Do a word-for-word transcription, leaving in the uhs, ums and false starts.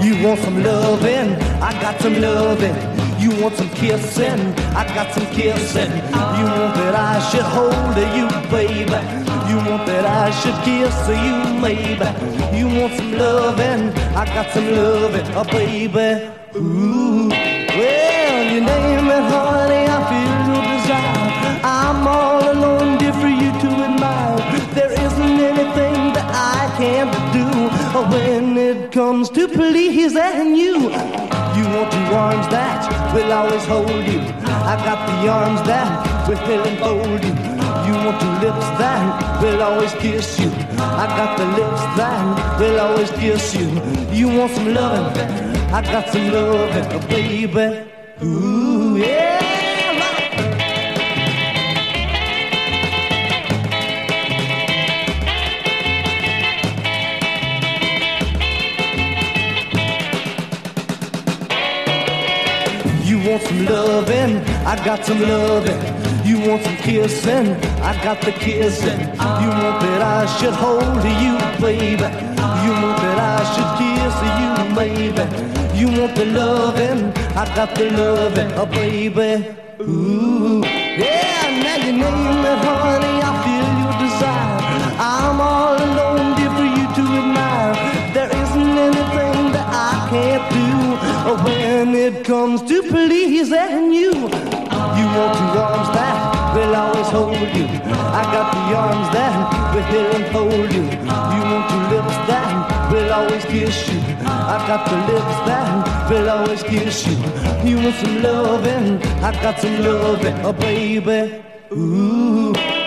You want some loving? I got some loving. You want some kissing? I got some kissing. You want that I should hold you, baby? You want that I should kiss you, maybe? You want some loving? I got some loving, oh baby. Ooh, well, you name it, honey, I feel your desire. I'm all alone, dear, for you to admire. There isn't anything that I can't do when it comes to pleasing you. You want the arms that will always hold you. I got the arms that will enfold you. You want the lips that will always kiss you. I got the lips that will always kiss you. You want some loving? I got some loving, oh baby. Ooh, yeah. You want some loving? I got some loving. You want some kissing? I got the kissing. You want that I should hold you, baby? You want that I should kiss you, baby? You want the loving? I got the loving, oh baby. Ooh, yeah, now you name it, honey, I feel your desire. I'm all alone, dear, for you to admire. There isn't anything that I can't do when it comes to pleasing you. You want two arms that will always hold you. I got the arms that will enfold you. You want two lips that will always kiss you. I got the lips that will always kiss you. You want some loving? I got some loving, oh baby. Ooh.